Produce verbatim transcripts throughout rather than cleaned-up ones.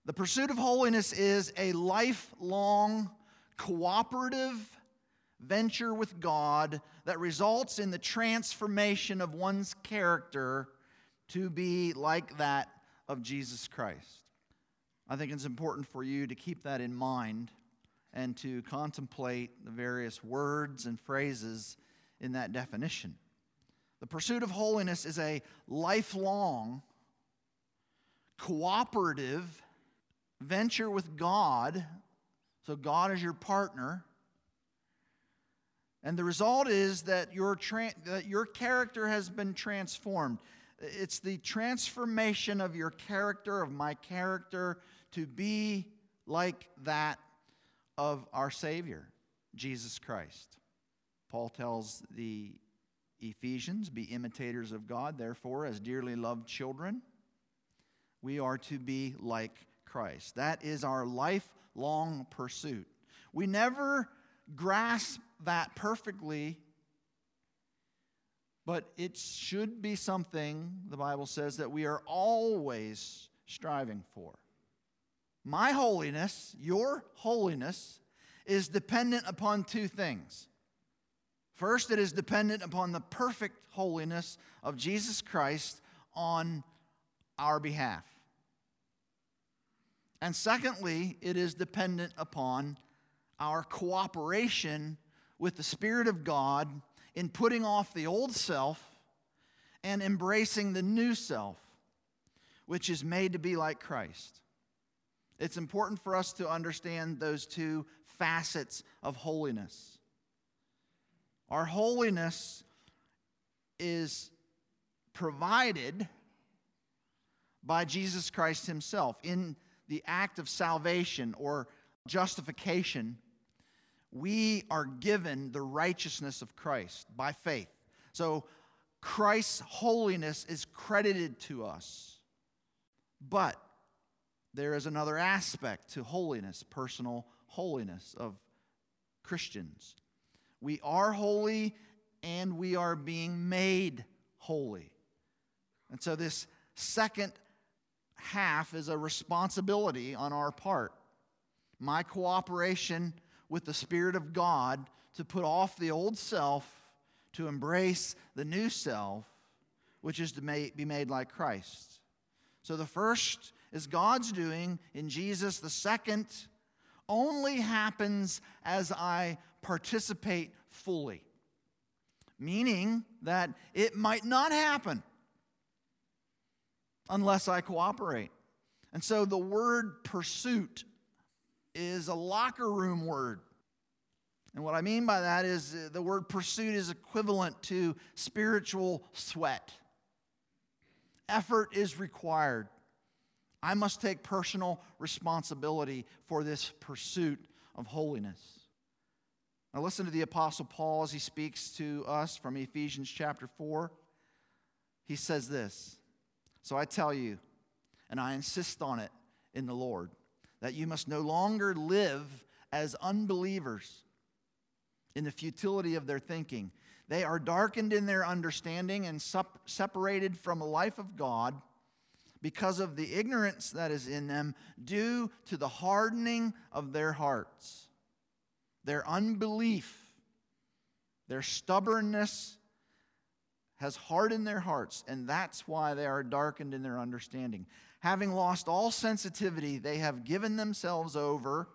The pursuit of holiness is a lifelong, cooperative venture with God that results in the transformation of one's character to be like that of Jesus Christ. I think it's important for you to keep that in mind and to contemplate the various words and phrases in that definition. The pursuit of holiness is a lifelong, cooperative venture with God. So God is your partner. And the result is that your, tra- that your character has been transformed. It's the transformation of your character, of my character, to be like that of our Savior, Jesus Christ. Paul tells the Ephesians, be imitators of God, therefore, as dearly loved children, we are to be like Christ. That is our lifelong pursuit. We never grasp that perfectly, but it should be something, the Bible says, that we are always striving for. My holiness, your holiness, is dependent upon two things. First, it is dependent upon the perfect holiness of Jesus Christ on our behalf. And secondly, it is dependent upon our cooperation with the Spirit of God in putting off the old self and embracing the new self, which is made to be like Christ. It's important for us to understand those two facets of holiness. Our holiness is provided by Jesus Christ himself. In the act of salvation or justification, we are given the righteousness of Christ by faith. So Christ's holiness is credited to us. But there is another aspect to holiness, personal holiness of Christians. We are holy and we are being made holy. And so this second half is a responsibility on our part. My cooperation with the Spirit of God to put off the old self, to embrace the new self, which is to be made like Christ. So the first is God's doing in Jesus. The second only happens as I participate fully, meaning that it might not happen unless I cooperate. And so the word pursuit is a locker room word. And what I mean by that is the word pursuit is equivalent to spiritual sweat. Effort is required. I must take personal responsibility for this pursuit of holiness. Now listen to the Apostle Paul as he speaks to us from Ephesians chapter four. He says this, "So I tell you, and I insist on it in the Lord, that you must no longer live as unbelievers in the futility of their thinking. They are darkened in their understanding and sup- separated from the life of God because of the ignorance that is in them due to the hardening of their hearts. Their unbelief, their stubbornness has hardened their hearts, and that's why they are darkened in their understanding. Having lost all sensitivity, they have given themselves over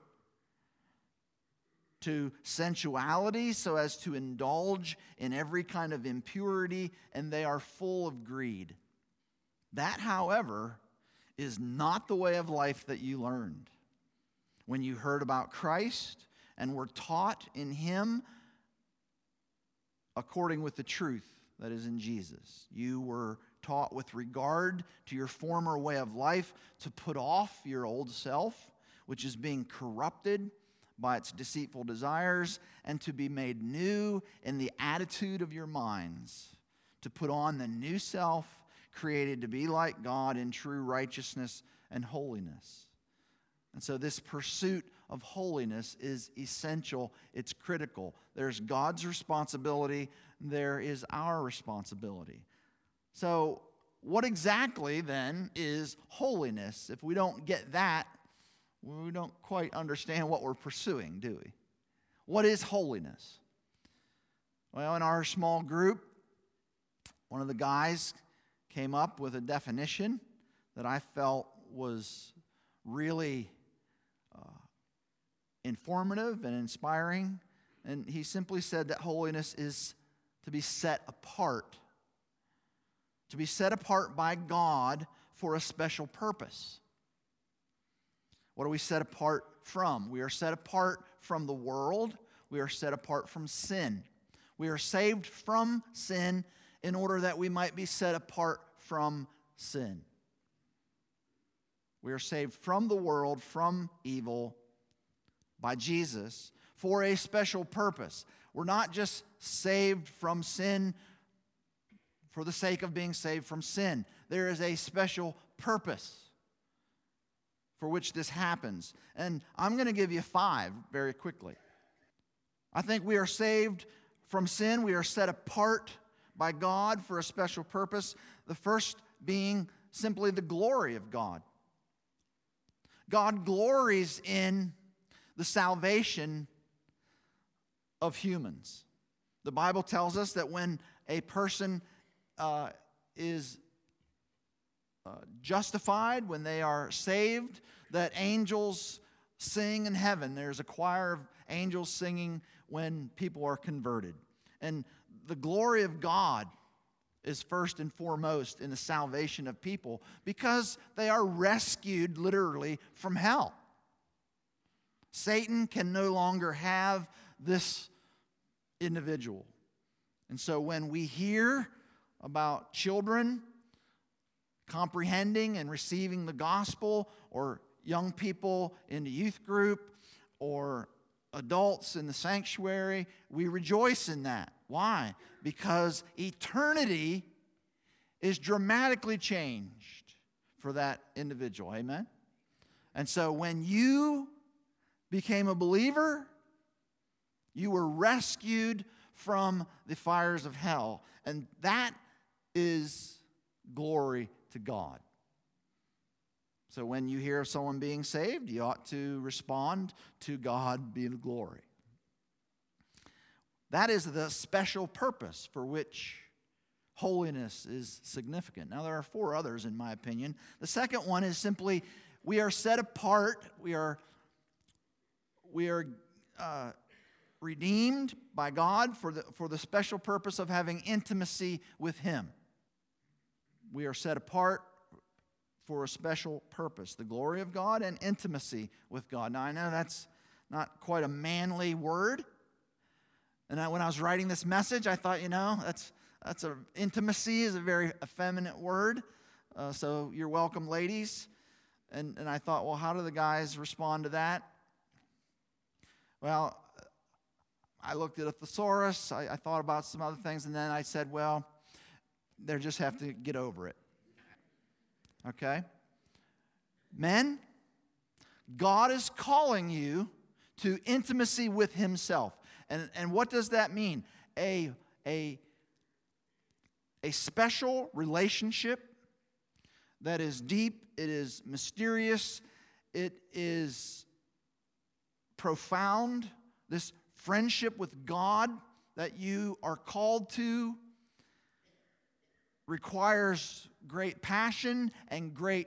to sensuality so as to indulge in every kind of impurity, and they are full of greed. That, however, is not the way of life that you learned when you heard about Christ and were taught in Him according with the truth that is in Jesus. You were taught with regard to your former way of life to put off your old self, which is being corrupted by its deceitful desires, and to be made new in the attitude of your minds, to put on the new self, created to be like God in true righteousness and holiness. And so this pursuit of holiness is essential. It's critical. There's God's responsibility. There is our responsibility. So what exactly then is holiness? If we don't get that, we don't quite understand what we're pursuing, do we? What is holiness? Well, in our small group, one of the guys came up with a definition that I felt was really uh, informative and inspiring. And he simply said that holiness is to be set apart. To be set apart by God for a special purpose. What are we set apart from? We are set apart from the world. We are set apart from sin. We are saved from sin in order that we might be set apart from sin. We are saved from the world, from evil, by Jesus for a special purpose. We're not just saved from sin for the sake of being saved from sin. There is a special purpose for which this happens. And I'm going to give you five very quickly. I think we are saved from sin. We are set apart by God for a special purpose. The first being simply the glory of God. God glories in the salvation of humans. The Bible tells us that when a person uh, is uh, justified, when they are saved, that angels sing in heaven. There's a choir of angels singing when people are converted. And the glory of God is first and foremost in the salvation of people because they are rescued literally from hell. Satan can no longer have this individual. And so when we hear about children comprehending and receiving the gospel, or young people in the youth group, or adults in the sanctuary, we rejoice in that. Why? Because eternity is dramatically changed for that individual. Amen? And so when you became a believer, you were rescued from the fires of hell. And that is glory to God. So when you hear of someone being saved, you ought to respond to God be the glory. That is the special purpose for which holiness is significant. Now, there are four others, in my opinion. The second one is simply we are set apart. We are, we are uh, redeemed by God for the, for the special purpose of having intimacy with Him. We are set apart for a special purpose, the glory of God and intimacy with God. Now, I know that's not quite a manly word. And I, when I was writing this message, I thought, you know, that's that's a intimacy is a very effeminate word. Uh, so you're welcome, ladies. And and I thought, well, how do the guys respond to that? Well, I looked at a thesaurus. I, I thought about some other things, and then I said, well, they just have to get over it. Okay? Men, God is calling you to intimacy with Himself. And, and what does that mean? A, a, a special relationship that is deep, it is mysterious, it is profound. This friendship with God that you are called to requires great passion and great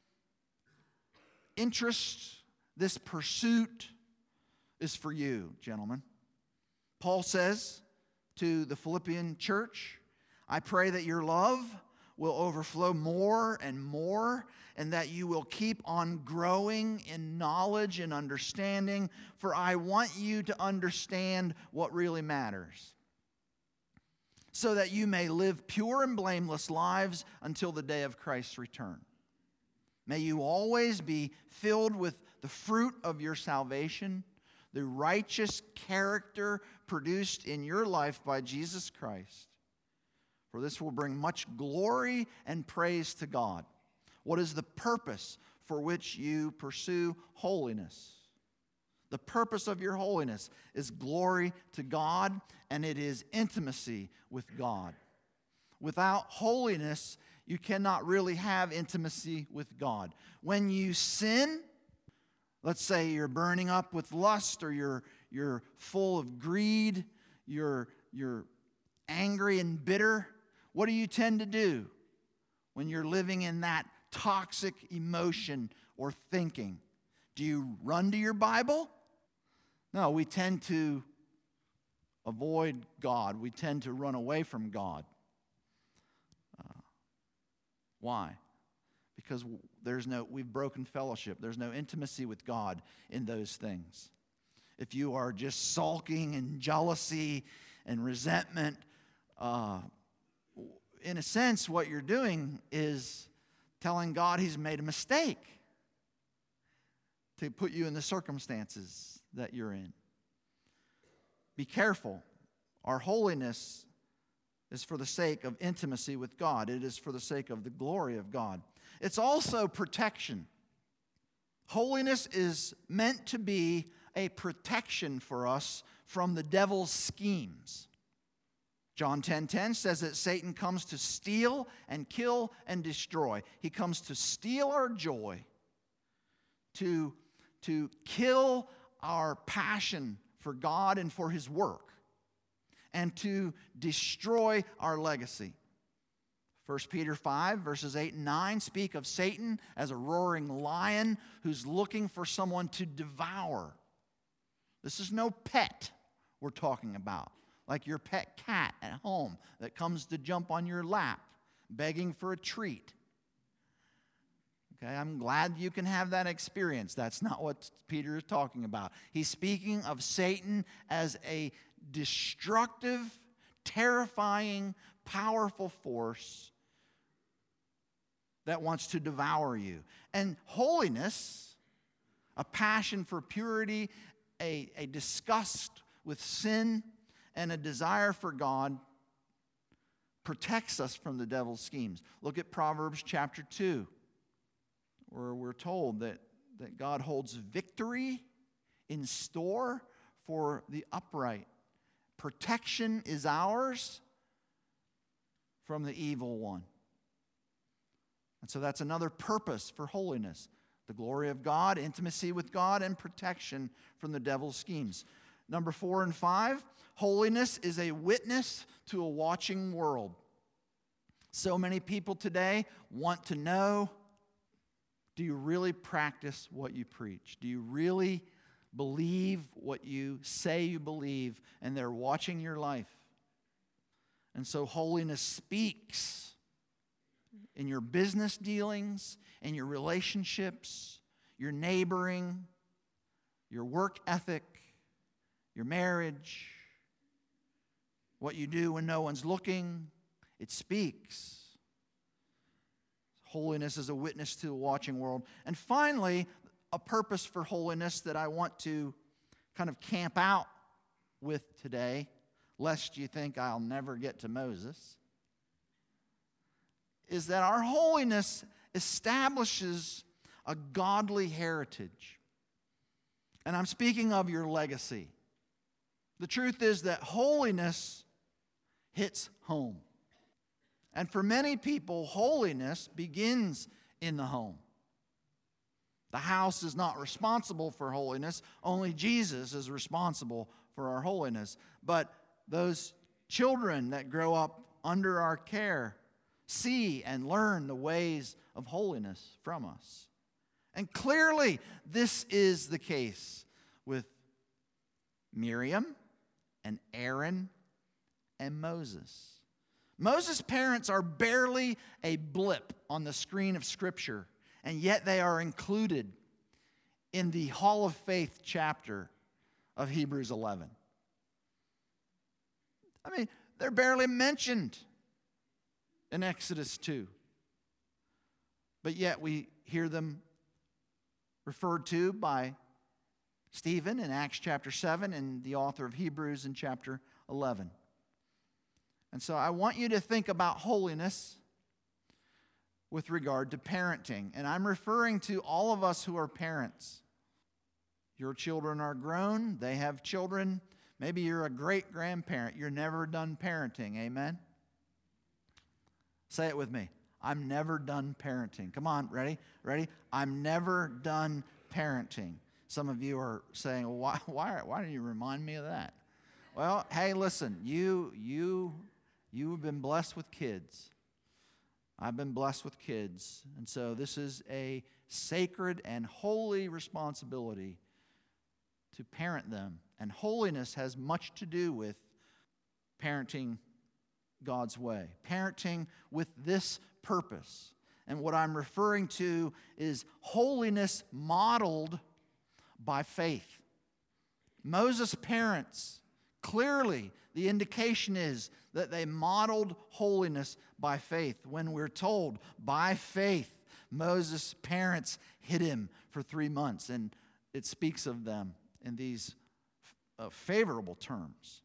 interest. This pursuit is for you, gentlemen. Paul says to the Philippian church, I pray that your love will overflow more and more, and that you will keep on growing in knowledge and understanding, for I want you to understand what really matters, so that you may live pure and blameless lives until the day of Christ's return. May you always be filled with the fruit of your salvation, the righteous character produced in your life by Jesus Christ. For this will bring much glory and praise to God. What is the purpose for which you pursue holiness? The purpose of your holiness is glory to God, and it is intimacy with God. Without holiness, you cannot really have intimacy with God. When you sin, Let's say you're burning up with lust, or you're, you're full of greed, you're, you're angry and bitter. What do you tend to do when you're living in that toxic emotion or thinking? Do you run to your Bible? No, we tend to avoid God. We tend to run away from God. Uh, why? Because there's no, we've broken fellowship. There's no intimacy with God in those things. If you are just sulking and jealousy and resentment, uh, in a sense, what you're doing is telling God He's made a mistake to put you in the circumstances that you're in. Be careful. Our holiness is for the sake of intimacy with God. It is for the sake of the glory of God. It's also protection. Holiness is meant to be a protection for us from the devil's schemes. John ten ten says that Satan comes to steal and kill and destroy. He comes to steal our joy, to, to kill our passion for God and for His work, and to destroy our legacy. First Peter five, verses eight and nine speak of Satan as a roaring lion who's looking for someone to devour. This is no pet we're talking about, like your pet cat at home that comes to jump on your lap, begging for a treat. Okay, I'm glad you can have that experience. That's not what Peter is talking about. He's speaking of Satan as a destructive, terrifying, powerful force that wants to devour you. And holiness, a passion for purity, a, a disgust with sin, and a desire for God protects us from the devil's schemes. Look at Proverbs chapter two, where we're told that, that God holds victory in store for the upright. Protection is ours from the evil one. And so that's another purpose for holiness. The glory of God, intimacy with God, and protection from the devil's schemes. Number four and five, holiness is a witness to a watching world. So many people today want to know, do you really practice what you preach? Do you really believe what you say you believe? And they're watching your life. And so holiness speaks in your business dealings, in your relationships, your neighboring, your work ethic, your marriage, what you do when no one's looking. It speaks. Holiness is a witness to a watching world. And finally, a purpose for holiness that I want to kind of camp out with today, lest you think I'll never get to Moses, is that our holiness establishes a godly heritage. And I'm speaking of your legacy. The truth is that holiness hits home. And for many people, holiness begins in the home. The house is not responsible for holiness. Only Jesus is responsible for our holiness. But those children that grow up under our care see and learn the ways of holiness from us. And clearly, this is the case with Miriam and Aaron and Moses. Moses' parents are barely a blip on the screen of Scripture, and yet they are included in the Hall of Faith chapter of Hebrews eleven. I mean, they're barely mentioned in Exodus two. But yet we hear them referred to by Stephen in Acts chapter seven and the author of Hebrews in chapter eleven. And so I want you to think about holiness with regard to parenting. And I'm referring to all of us who are parents. Your children are grown. They have children. Maybe you're a great-grandparent. You're never done parenting. Amen? Say it with me. I'm never done parenting. Come on, ready? Ready? I'm never done parenting. Some of you are saying, well, why, why, why didn't you remind me of that? Well, hey, listen, you, you, you have been blessed with kids. I've been blessed with kids. And so this is a sacred and holy responsibility to parent them. And holiness has much to do with parenting God's way, parenting with this purpose. And what I'm referring to is holiness modeled by faith. Moses' parents, clearly the indication is that they modeled holiness by faith. When we're told, by faith, Moses' parents hid him for three months. And it speaks of them in these uh, favorable terms.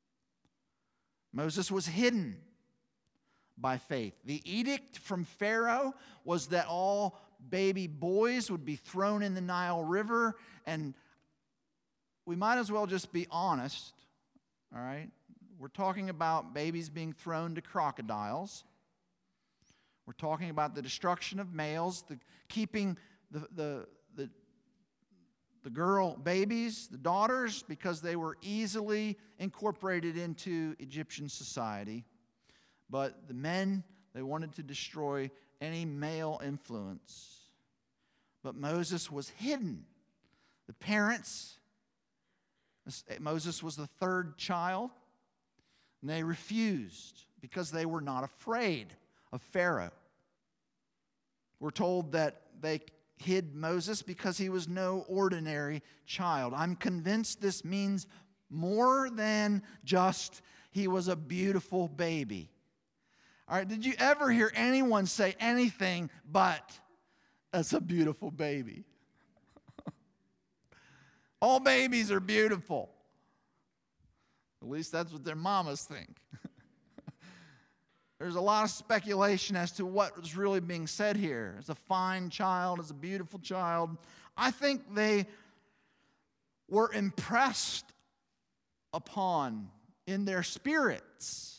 Moses was hidden by faith. The edict from Pharaoh was that all baby boys would be thrown in the Nile River, and we might as well just be honest, all right? We're talking about babies being thrown to crocodiles. We're talking about the destruction of males, the keeping the, the, the, the girl babies, the daughters, because they were easily incorporated into Egyptian society. But the men, they wanted to destroy any male influence. But Moses was hidden. The parents, Moses was the third child, and they refused because they were not afraid of Pharaoh. We're told that they hid Moses because he was no ordinary child. I'm convinced this means more than just he was a beautiful baby. All right, did you ever hear anyone say anything but, that's a beautiful baby? All babies are beautiful. At least that's what their mamas think. There's a lot of speculation as to what was really being said here. It's a fine child, it's a beautiful child. I think they were impressed upon in their spirits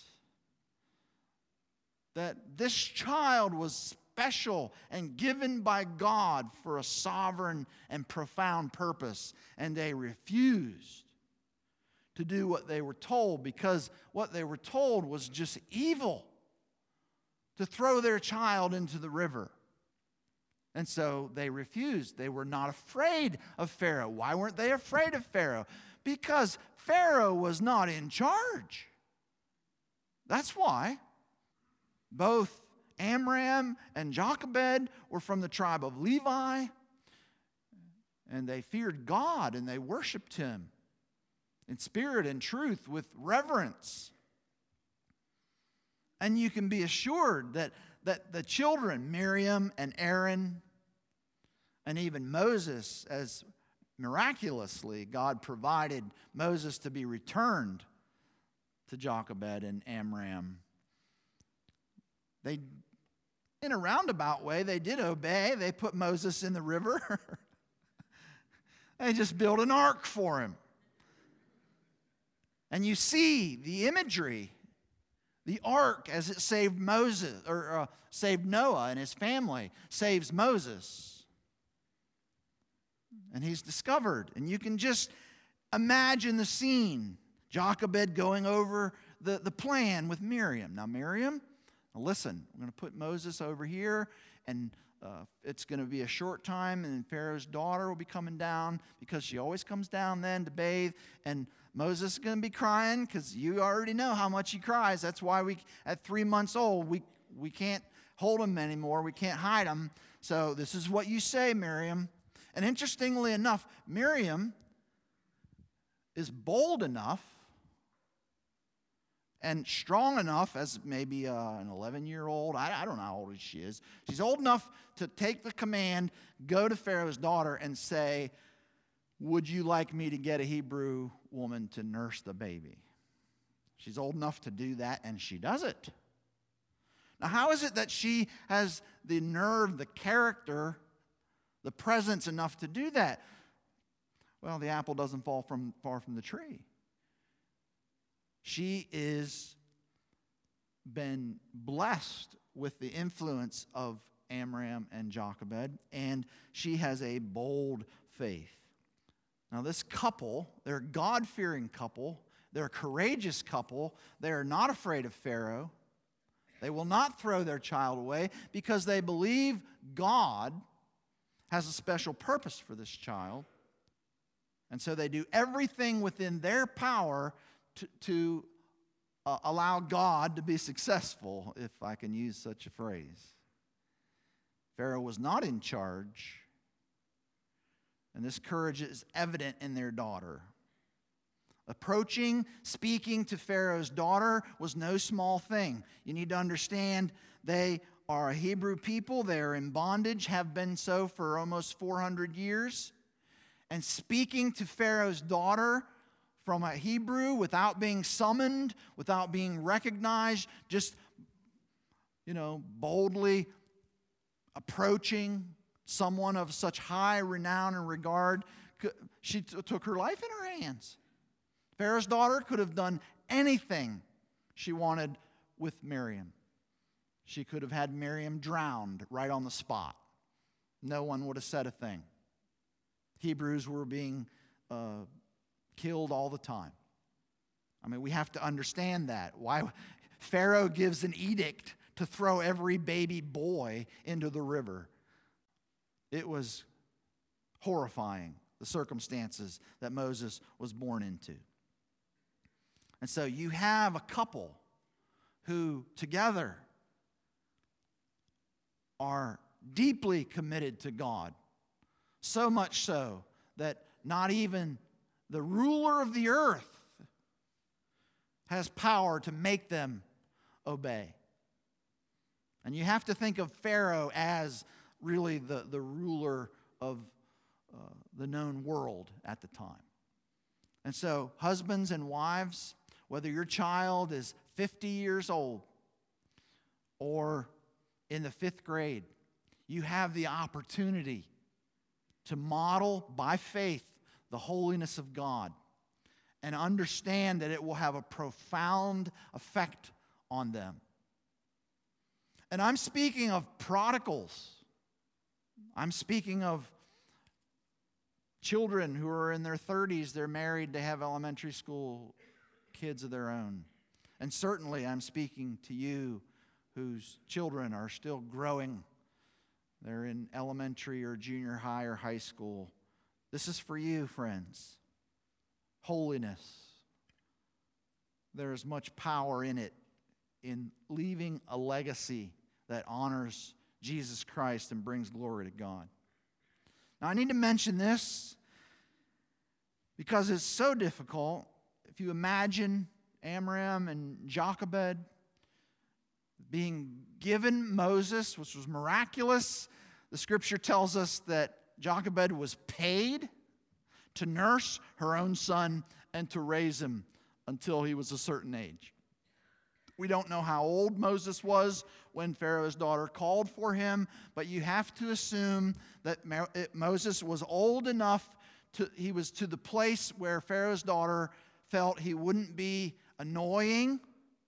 that this child was special and given by God for a sovereign and profound purpose. And they refused to do what they were told, because what they were told was just evil, to throw their child into the river. And so they refused. They were not afraid of Pharaoh. Why weren't they afraid of Pharaoh? Because Pharaoh was not in charge. That's why. Both Amram and Jochebed were from the tribe of Levi, and they feared God and they worshiped him in spirit and truth with reverence. And you can be assured that, that the children, Miriam and Aaron, and even Moses, as miraculously God provided Moses to be returned to Jochebed and Amram, they, in a roundabout way, they did obey. They put Moses in the river. They just built an ark for him. And you see the imagery, the ark as it saved Moses, or uh, saved Noah and his family, saves Moses. And he's discovered. And you can just imagine the scene. Jochebed going over the, the plan with Miriam. Now, Miriam, now listen, we're going to put Moses over here, and uh, it's going to be a short time, and then Pharaoh's daughter will be coming down, because she always comes down then to bathe, and Moses is going to be crying, because you already know how much he cries. That's why we, at three months old, we, we can't hold him anymore. We can't hide him. So this is what you say, Miriam. And interestingly enough, Miriam is bold enough and strong enough, as maybe uh, an eleven-year-old, I, I don't know how old she is. She's old enough to take the command, go to Pharaoh's daughter, and say, would you like me to get a Hebrew woman to nurse the baby? She's old enough to do that, and she does it. Now, how is it that she has the nerve, the character, the presence enough to do that? Well, the apple doesn't fall from far from the tree. She is been blessed with the influence of Amram and Jochebed, and she has a bold faith. Now, this couple, they're a God-fearing couple. They're a courageous couple. They are not afraid of Pharaoh. They will not throw their child away because they believe God has a special purpose for this child. And so they do everything within their power to, to uh, allow God to be successful, if I can use such a phrase. Pharaoh was not in charge. And this courage is evident in their daughter. Approaching, speaking to Pharaoh's daughter was no small thing. You need to understand they are a Hebrew people. They are in bondage, have been so for almost four hundred years. And speaking to Pharaoh's daughter from a Hebrew without being summoned, without being recognized, just, you know, boldly approaching someone of such high renown and regard, she t- took her life in her hands. Pharaoh's daughter could have done anything she wanted with Miriam. She could have had Miriam drowned right on the spot. No one would have said a thing. Hebrews were being uh, killed all the time. I mean, we have to understand that. Why Pharaoh gives an edict to throw every baby boy into the river. It was horrifying, the circumstances that Moses was born into. And so you have a couple who together are deeply committed to God. So much so that not even the ruler of the earth has power to make them obey. And you have to think of Pharaoh as really the, the ruler of uh, the known world at the time. And so, husbands and wives, whether your child is fifty years old or in the fifth grade, you have the opportunity to model by faith the holiness of God and understand that it will have a profound effect on them. And I'm speaking of prodigals. I'm speaking of children who are in their thirties, they're married, they have elementary school kids of their own. And certainly I'm speaking to you whose children are still growing. They're in elementary or junior high or high school. This is for you, friends. Holiness. There is much power in it, in leaving a legacy that honors Jesus Christ and brings glory to God. Now, I need to mention this because it's so difficult. If you imagine Amram and Jochebed being given Moses, which was miraculous, the scripture tells us that Jochebed was paid to nurse her own son and to raise him until he was a certain age. We don't know how old Moses was when Pharaoh's daughter called for him, but you have to assume that Moses was old enough to, he was to the place where Pharaoh's daughter felt he wouldn't be annoying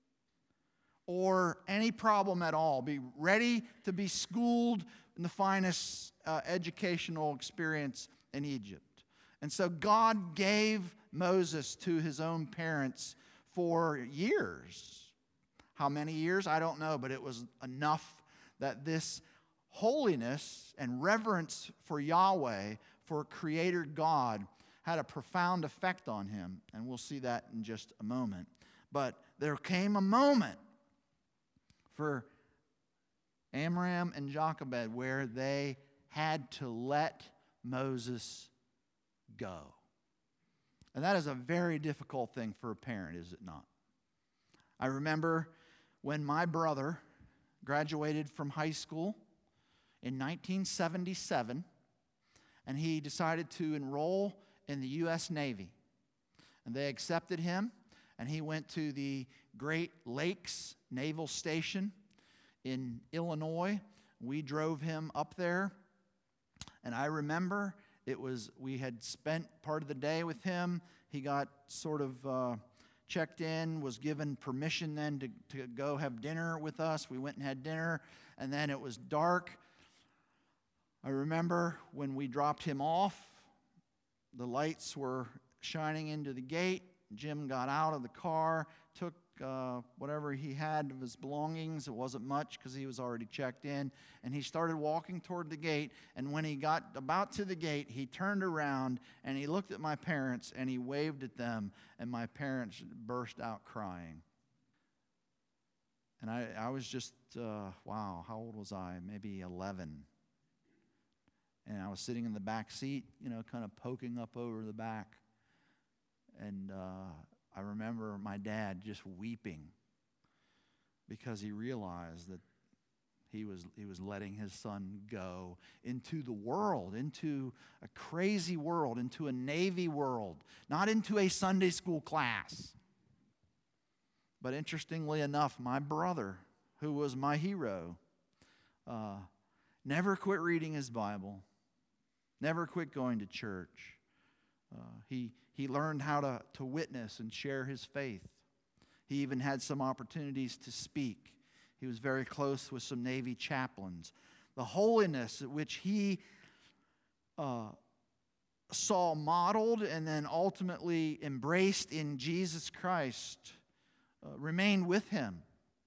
or any problem at all, be ready to be schooled in the finest uh, educational experience in Egypt. And so God gave Moses to his own parents for years. How many years? I don't know, but it was enough that this holiness and reverence for Yahweh, for Creator God, had a profound effect on him. And we'll see that in just a moment. But there came a moment for Amram and Jochebed where they had to let Moses go. And that is a very difficult thing for a parent, is it not? I remember when my brother graduated from high school in nineteen seventy-seven, and he decided to enroll in the U S Navy. And they accepted him, and he went to the Great Lakes Naval Station in Illinois. We drove him up there, and I remember it was, we had spent part of the day with him. He got sort of uh, checked in, was given permission then to, to go have dinner with us. We went and had dinner, and then it was dark. I remember when we dropped him off, the lights were shining into the gate. Jim got out of the car, took uh, whatever he had of his belongings. It wasn't much because he was already checked in. And he started walking toward the gate. And when he got about to the gate, he turned around and he looked at my parents and he waved at them. And my parents burst out crying. And I, I was just, uh, wow, how old was I? Maybe eleven. And I was sitting in the back seat, you know, kind of poking up over the back. And uh, I remember my dad just weeping because he realized that he was he was letting his son go into the world, into a crazy world, into a Navy world, not into a Sunday school class. But interestingly enough, my brother, who was my hero, uh, never quit reading his Bible, never quit going to church. Uh, he he learned how to, to witness and share his faith. He even had some opportunities to speak. He was very close with some Navy chaplains. The holiness at which he uh, saw modeled and then ultimately embraced in Jesus Christ uh, remained with him.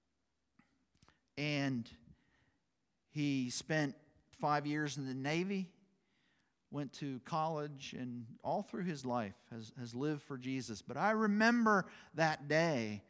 And he spent five years in the Navy, went to college, and all through his life has, has lived for Jesus. But I remember that day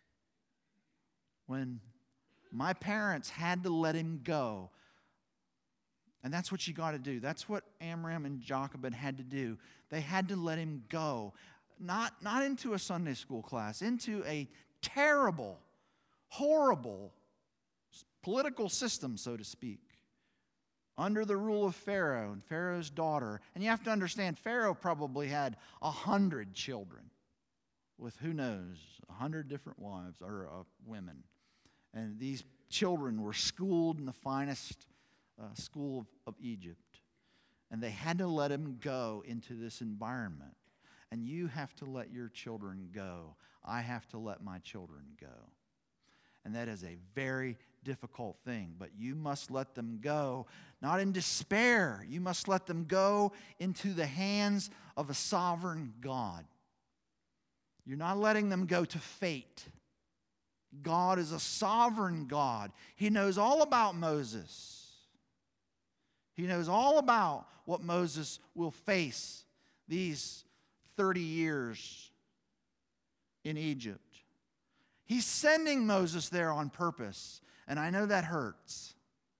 when my parents had to let him go. And that's what you got to do. That's what Amram and Jochebed had to do. They had to let him go. Not, not into a Sunday school class, into a terrible, horrible political system, so to speak, under the rule of Pharaoh and Pharaoh's daughter. And you have to understand, Pharaoh probably had a hundred children with, who knows, a hundred different wives or uh, women. And these children were schooled in the finest uh, school of, of Egypt. And they had to let him go into this environment. And you have to let your children go. I have to let my children go. And that is a very difficult thing. But you must let them go, not in despair. You must let them go into the hands of a sovereign God. You're not letting them go to fate. God is a sovereign God. He knows all about Moses. He knows all about what Moses will face these thirty years in Egypt. He's sending Moses there on purpose, and I know that hurts.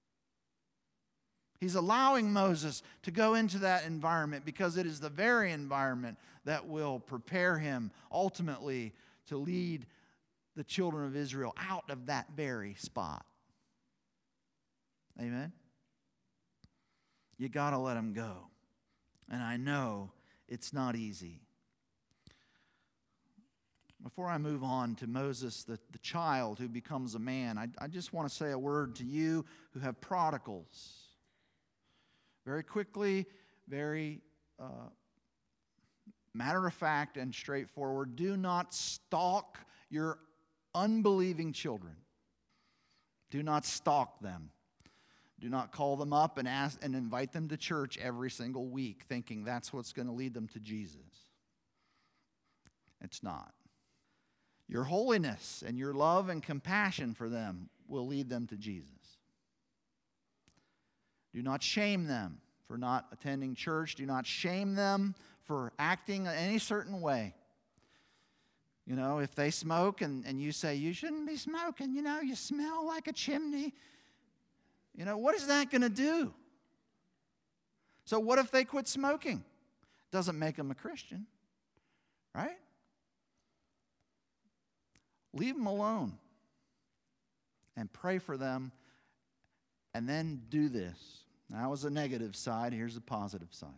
He's allowing Moses to go into that environment because it is the very environment that will prepare him ultimately to lead the children of Israel out of that very spot. Amen? You got to let him go. And I know it's not easy. Before I move on to Moses, the, the child who becomes a man, I, I just want to say a word to you who have prodigals. Very quickly, very uh, matter of fact and straightforward, do not stalk your unbelieving children. Do not stalk them. Do not call them up and ask and invite them to church every single week thinking that's what's going to lead them to Jesus. It's not. Your holiness and your love and compassion for them will lead them to Jesus. Do not shame them for not attending church. Do not shame them for acting any certain way. You know, if they smoke and, and you say, you shouldn't be smoking, you know, you smell like a chimney. You know, what is that going to do? So what if they quit smoking? Doesn't make them a Christian, right? Leave them alone and pray for them, and then do this. That was a negative side. Here's the positive side.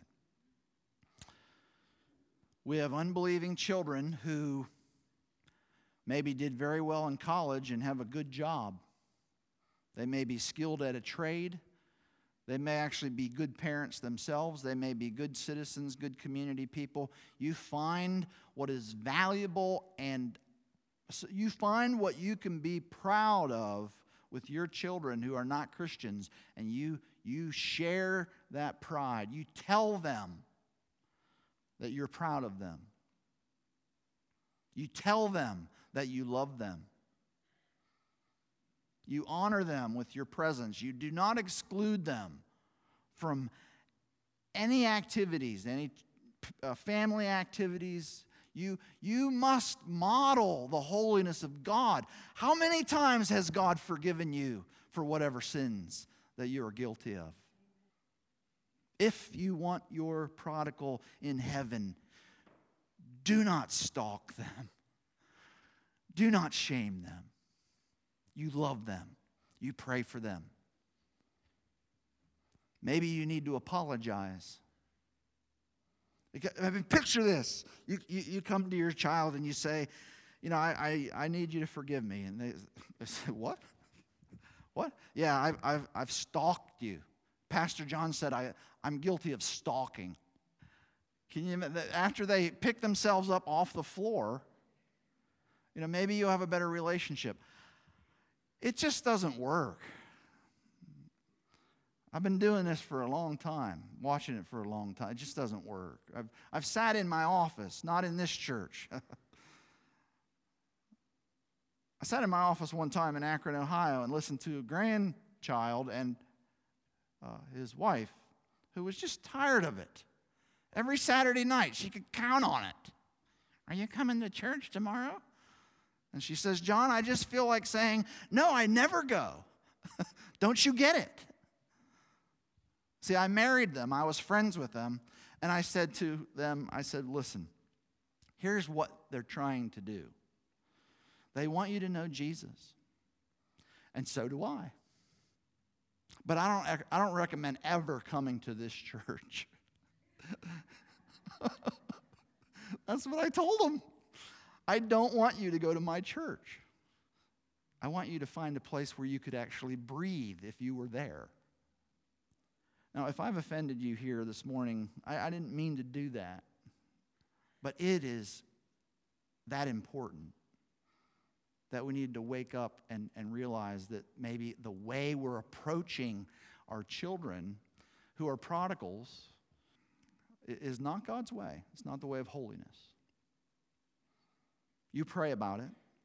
We have unbelieving children who maybe did very well in college and have a good job. They may be skilled at a trade. They may actually be good parents themselves. They may be good citizens, good community people. You find what is valuable, and so you find what you can be proud of with your children who are not Christians, and you, you share that pride. You tell them that you're proud of them. You tell them that you love them. You honor them with your presence. You do not exclude them from any activities, any uh, family activities. You, you must model the holiness of God. How many times has God forgiven you for whatever sins that you are guilty of? If you want your prodigal in heaven, do not stalk them. Do not shame them. You love them. You pray for them. Maybe you need to apologize. I mean, picture this. You, you, you come to your child and you say, you know, I, I, I need you to forgive me. And they, they say, what? What? Yeah, I've, I've, I've stalked you. Pastor John said, I, I'm guilty of stalking. Can you imagine? After they pick themselves up off the floor, you know, maybe you have a better relationship. It just doesn't work. I've been doing this for a long time, watching it for a long time. It just doesn't work. I've, I've sat in my office, not in this church. I sat in my office one time in Akron, Ohio, and listened to a grandchild and uh, his wife, who was just tired of it. Every Saturday night, she could count on it. Are you coming to church tomorrow? And she says, John, I just feel like saying, no, I never go. Don't you get it? See, I married them. I was friends with them. And I said to them, I said, listen, here's what they're trying to do. They want you to know Jesus. And so do I. But I don't, I don't recommend ever coming to this church. That's what I told them. I don't want you to go to my church. I want you to find a place where you could actually breathe if you were there. Now, if I've offended you here this morning, I, I didn't mean to do that. But it is that important that we need to wake up and, and realize that maybe the way we're approaching our children who are prodigals is not God's way. It's not the way of holiness. You pray about it.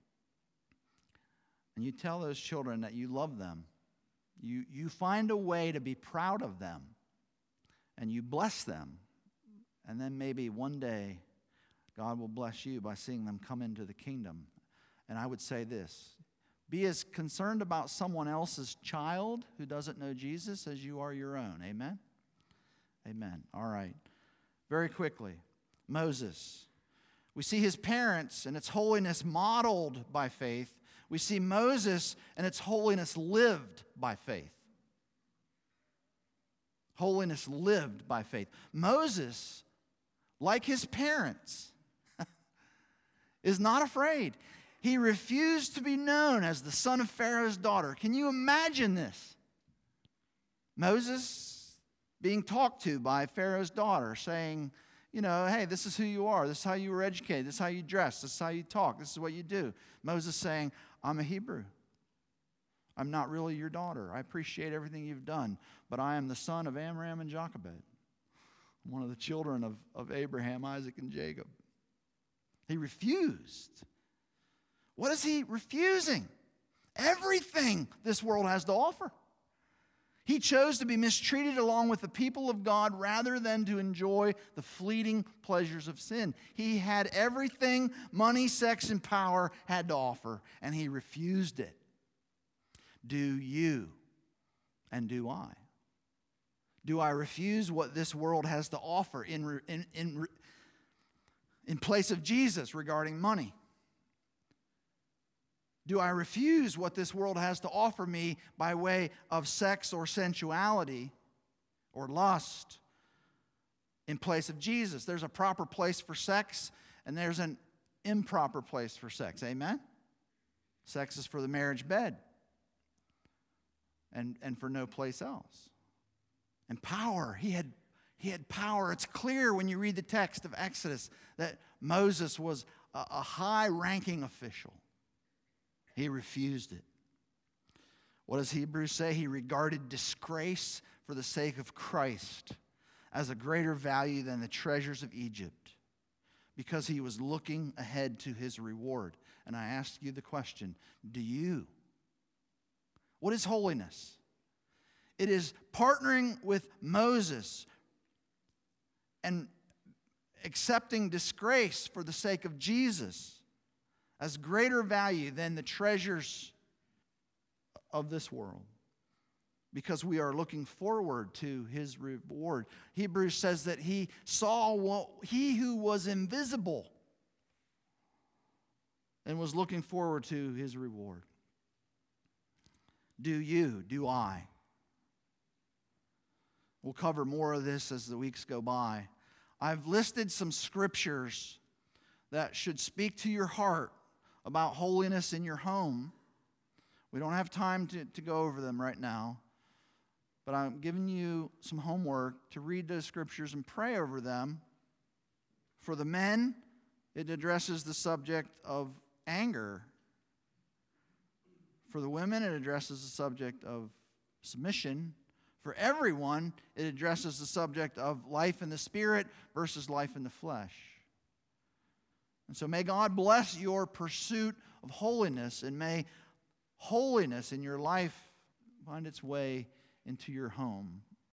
And you tell those children that you love them. You, you find a way to be proud of them. And you bless them. And then maybe one day God will bless you by seeing them come into the kingdom. And I would say this. Be as concerned about someone else's child who doesn't know Jesus as you are your own. Amen? Amen. All right. Very quickly. Moses. We see his parents and its holiness modeled by faith. We see Moses and its holiness lived by faith. Holiness lived by faith. Moses, like his parents, is not afraid. He refused to be known as the son of Pharaoh's daughter. Can you imagine this? Moses being talked to by Pharaoh's daughter, saying, you know, hey, this is who you are. This is how you were educated. This is how you dress. This is how you talk. This is what you do. Moses saying, I'm a Hebrew. I'm not really your daughter. I appreciate everything you've done, but I am the son of Amram and Jochebed, one of the children of, of Abraham, Isaac, and Jacob. He refused. What is he refusing? Everything this world has to offer. He chose to be mistreated along with the people of God rather than to enjoy the fleeting pleasures of sin. He had everything money, sex, and power had to offer, and he refused it. Do you and do I? Do I refuse what this world has to offer in, in, in, in place of Jesus regarding money? Do I refuse what this world has to offer me by way of sex or sensuality or lust in place of Jesus? There's a proper place for sex, and there's an improper place for sex. Amen? Sex is for the marriage bed and, and for no place else. And power. He had, he had power. It's clear when you read the text of Exodus that Moses was a, a high-ranking official. He refused it. What does Hebrews say? He regarded disgrace for the sake of Christ as a greater value than the treasures of Egypt, because he was looking ahead to his reward. And I ask you the question, do you? What is holiness? It is partnering with Moses and accepting disgrace for the sake of Jesus as greater value than the treasures of this world, because we are looking forward to his reward. Hebrews says that he saw what, he who was invisible and was looking forward to his reward. Do you? Do I? We'll cover more of this as the weeks go by. I've listed some scriptures that should speak to your heart about holiness in your home. We don't have time to, to go over them right now, but I'm giving you some homework to read those scriptures and pray over them. For the men, it addresses the subject of anger. For the women, it addresses the subject of submission. For everyone, it addresses the subject of life in the Spirit versus life in the flesh. And so may God bless your pursuit of holiness, and may holiness in your life find its way into your home.